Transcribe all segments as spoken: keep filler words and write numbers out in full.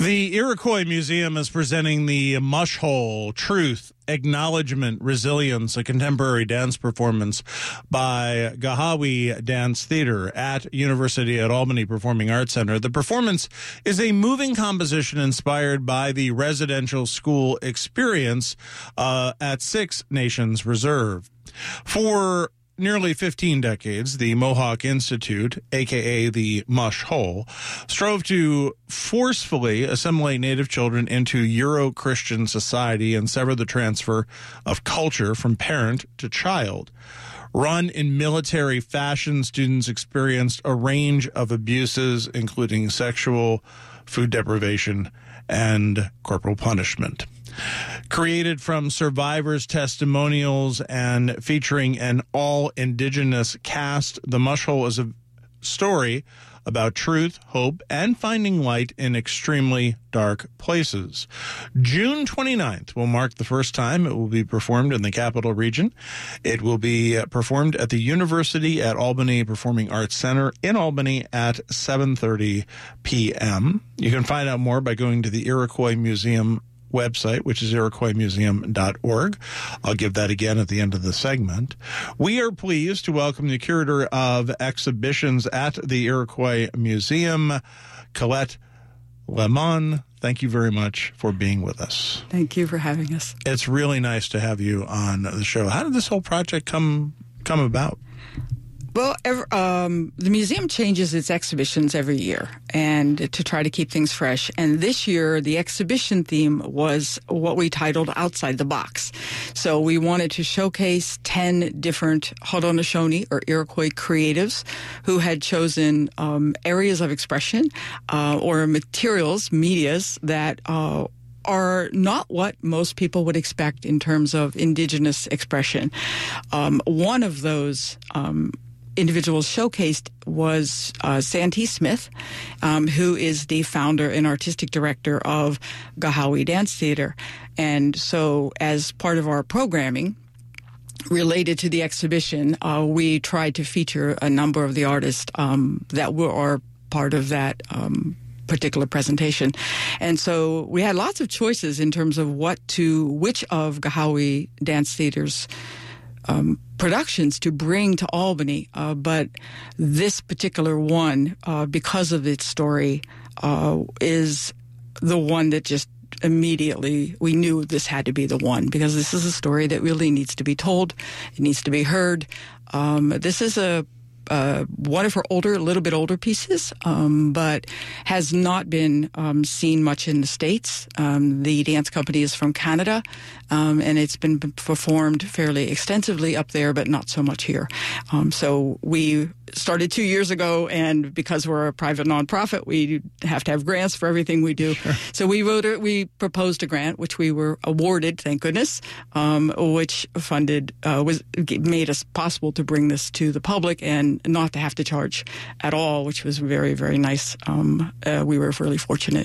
The Iroquois Museum is presenting the Mush Hole, Truth, Acknowledgement, Resilience, a contemporary dance performance by Gahawi Dance Theater at University at Albany Performing Arts Center. The performance is a moving composition inspired by the residential school experience uh, at Six Nations Reserve. For nearly fifteen decades, the Mohawk Institute, a k a the Mush Hole, strove to forcefully assimilate Native children into Euro-Christian society and sever the transfer of culture from parent to child. Run in military fashion, students experienced a range of abuses, including sexual, food deprivation, and corporal punishment. Created from survivors' testimonials and featuring an all-indigenous cast, The Mush Hole is a story about truth, hope, and finding light in extremely dark places. June twenty-ninth will mark the first time it will be performed in the Capital Region. It will be performed at the University at Albany Performing Arts Center in Albany at seven thirty p.m. You can find out more by going to the Iroquois Museum website, which is iroquois museum dot org. I'll give that again at the end of the segment. We are pleased to welcome the curator of exhibitions at the Iroquois Museum, Colette Lemon. Thank you very much for being with us. Thank you for having us. It's really nice to have you on the show. How did this whole project come come about? Well, ever, um, the museum changes its exhibitions every year, and to try to keep things fresh. And this year, the exhibition theme was what we titled Outside the Box. So we wanted to showcase ten different Haudenosaunee or Iroquois creatives who had chosen um, areas of expression uh, or materials, medias that uh, are not what most people would expect in terms of indigenous expression. Um, one of those um individuals showcased was uh, Santee Smith, um, who is the founder and artistic director of Gahawi Dance Theater. And so as part of our programming related to the exhibition, uh, we tried to feature a number of the artists um, that were are part of that um particular presentation. And so we had lots of choices in terms of what to, which of Gahawi Dance Theater's Um, productions to bring to Albany, uh, but this particular one, uh, because of its story, uh, is the one that just immediately we knew this had to be the one, because this is a story that really needs to be told. It needs to be heard. Um, this is a Uh, one of her older, a little bit older pieces, um, but has not been um, seen much in the States. Um, the dance company is from Canada, um, and it's been performed fairly extensively up there, but not so much here. Um, so we started two years ago, and because we're a private nonprofit, we have to have grants for everything we do. Sure. So we wrote a, we proposed a grant, which we were awarded, thank goodness, um, which funded uh, was made us possible to bring this to the public and not to have to charge at all, which was very, very nice. Um, uh, we were really fortunate.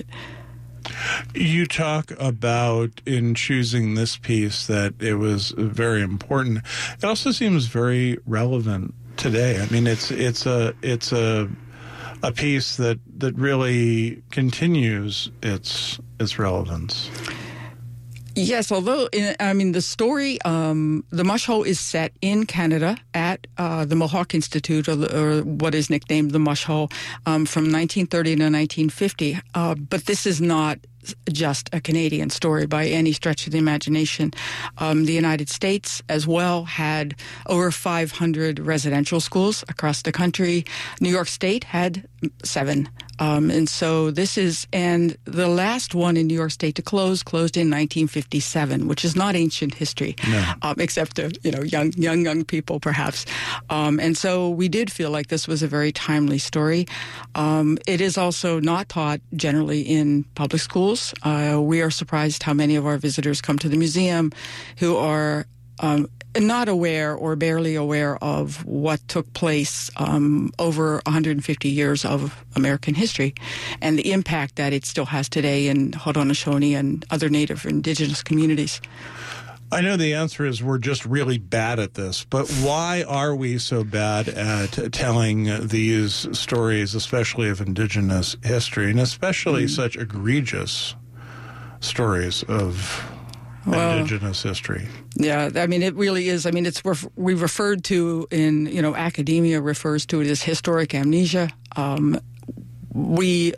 You talk about, in choosing this piece, that it was very important. It also seems very relevant today. I mean, it's it's a it's a a piece that that really continues its its relevance. Yes, although, I mean, the story, um, the Mush Hole is set in Canada at uh, the Mohawk Institute, or, the, or what is nicknamed the Mush Hole, um, from nineteen thirty to nineteen fifty. Uh, but this is not just a Canadian story by any stretch of the imagination. Um, the United States as well had over five hundred residential schools across the country. New York State had seven. Um, and so this is, and the last one in New York State to close closed in nineteen fifty-seven, which is not ancient history, no. um, except to, you know, young, young, young people perhaps. Um, and so we did feel like this was a very timely story. Um, it is also not taught generally in public schools. Uh, we are surprised how many of our visitors come to the museum who are um, not aware or barely aware of what took place um, over one hundred fifty years of American history and the impact that it still has today in Haudenosaunee and other Native Indigenous communities. I know the answer is we're just really bad at this, but why are we so bad at telling these stories, especially of indigenous history, and especially mm. such egregious stories of well, indigenous history? Yeah, I mean, it really is. I mean, it's we referred to in, you know, academia refers to it as historic amnesia. Um, we...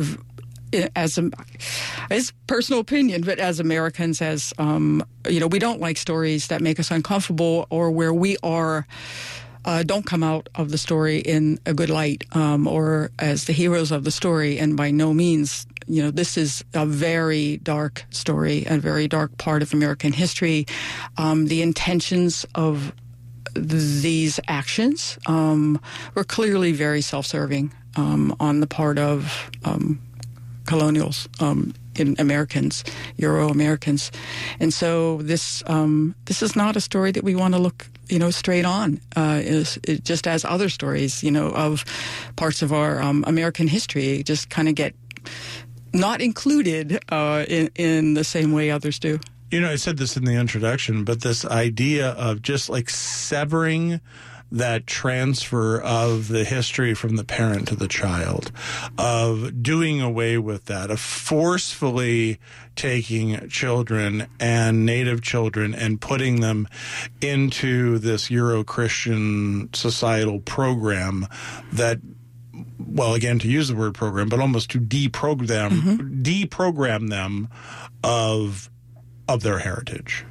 As a, as personal opinion, but as Americans, as um, you know, we don't like stories that make us uncomfortable or where we are uh, don't come out of the story in a good light um, or as the heroes of the story. And by no means, you know, this is a very dark story, a very dark part of American history. Um, the intentions of these actions um, were clearly very self-serving um, on the part of Um, colonials, um, in Americans, Euro-Americans. And so this um, this is not a story that we want to look, you know, straight on, uh, is, it, just as other stories, you know, of parts of our um, American history just kind of get not included uh, in, in the same way others do. You know, I said this in the introduction, but this idea of just like severing that transfer of the history from the parent to the child, of doing away with that, of forcefully taking children and Native children and putting them into this Euro-Christian societal program that, well, again, to use the word program, but almost to deprogram, mm-hmm. deprogram them of of their heritage.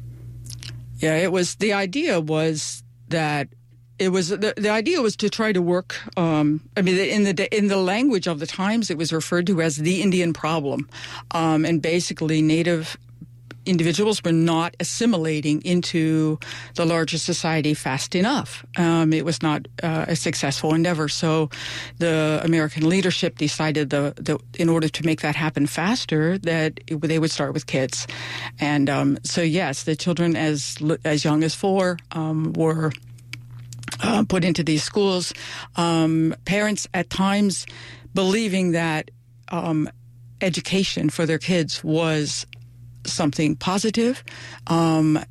Yeah, it was, the idea was that It was the, the idea was to try to work. Um, I mean, in the in the language of the times, it was referred to as the Indian problem, um, and basically, Native individuals were not assimilating into the larger society fast enough. Um, it was not uh, a successful endeavor. So, the American leadership decided, the, the in order to make that happen faster, that it, they would start with kids, and um, so yes, the children as as young as four um, were. Uh, put into these schools. Um, parents at times believing that um, education for their kids was something positive. Um,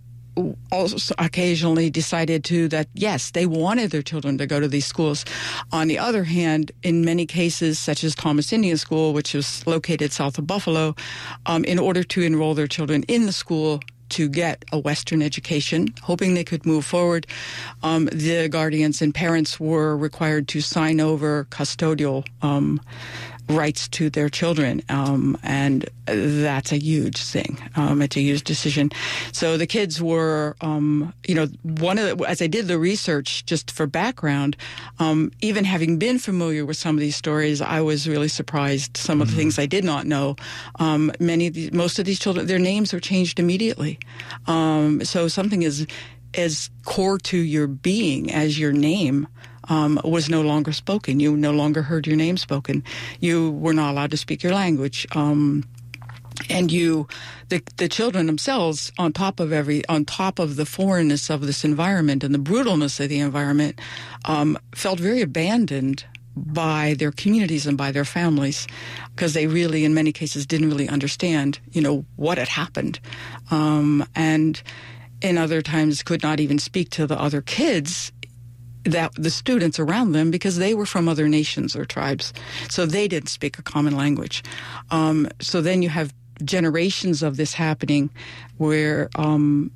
also occasionally decided to that, yes, they wanted their children to go to these schools. On the other hand, in many cases, such as Thomas Indian School, which was located south of Buffalo, um, in order to enroll their children in the school, to get a Western education, hoping they could move forward, Um, the guardians and parents were required to sign over custodial um, rights to their children, um, and that's a huge thing. Um, it's a huge decision. So the kids were, um, you know, one of the, as I did the research just for background, um, even having been familiar with some of these stories, I was really surprised. Some mm-hmm. of the things I did not know. Um, many, of the, most of these children, their names were changed immediately. Um, so something as as core to your being as your name. Um, was no longer spoken. You no longer heard your name spoken. You were not allowed to speak your language. Um, and you, the, the children themselves, on top of every, on top of the foreignness of this environment and the brutalness of the environment, um, felt very abandoned by their communities and by their families, because they really, in many cases, didn't really understand, you know, what had happened, um, and in other times could not even speak to the other kids, that the students around them, because they were from other nations or tribes, so they didn't speak a common language. Um, so then you have generations of this happening, where um,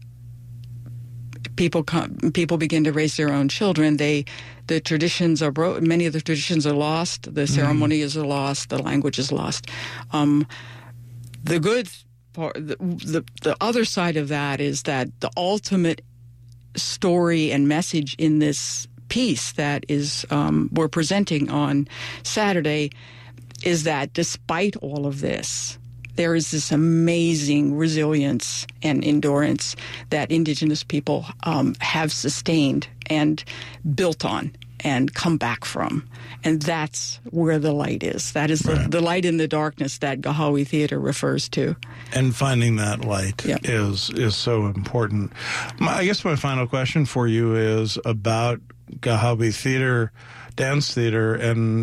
people come, people begin to raise their own children. They, the traditions are broken. Many of the traditions are lost. The ceremonies mm. are lost. The language is lost. Um, the good part, the, the the other side of that is that the ultimate story and message in this piece that is um, we're presenting on Saturday is that despite all of this, there is this amazing resilience and endurance that Indigenous people um, have sustained and built on and come back from. And that's where the light is. That is the, right. the light in the darkness that Gahawi Theater refers to. And finding that light yep. is is so important. My, I guess my final question for you is about Gahawi Theater, Dance Theater, and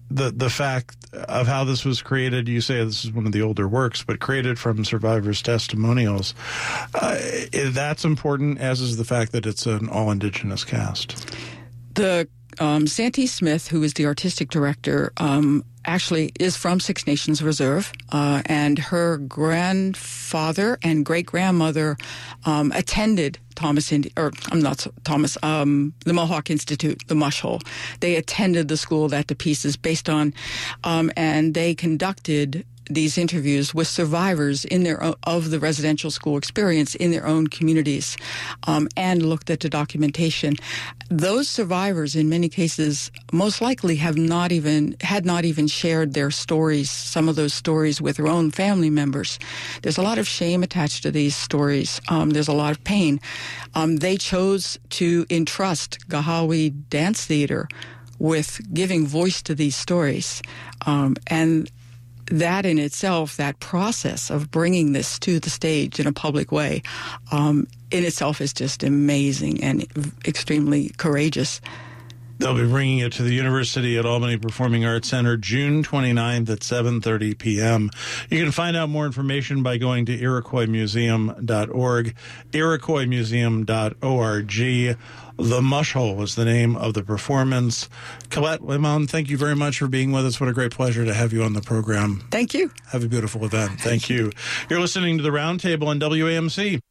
the the fact of how this was created. You say this is one of the older works, but created from survivors' testimonials. Uh, that's important, as is the fact that it's an all-Indigenous cast. The um, Santee Smith, who is the artistic director, um, actually is from Six Nations Reserve, uh, and her grandfather and great-grandmother um, attended Thomas, Indi- or I'm not Thomas, um, the Mohawk Institute, the Mush Hole. They attended the school that to pieces based on, um, and they conducted these interviews with survivors in their own, of the residential school experience in their own communities, um, and looked at the documentation. Those survivors, in many cases, most likely have not even had not even shared their stories, some of those stories, with their own family members. There's a lot of shame attached to these stories. Um, there's a lot of pain. Um, they chose to entrust Gahawi Dance Theater with giving voice to these stories, um, and that in itself, that process of bringing this to the stage in a public way, um, in itself is just amazing and extremely courageous. They'll be bringing it to the University at Albany Performing Arts Center June twenty-ninth at seven thirty p.m. You can find out more information by going to Iroquois Museum dot org, Iroquois Museum dot org. The Mush Hole is the name of the performance. Colette Limon, thank you very much for being with us. What a great pleasure to have you on the program. Thank you. Have a beautiful event. Thank you. You're listening to the Roundtable on W A M C.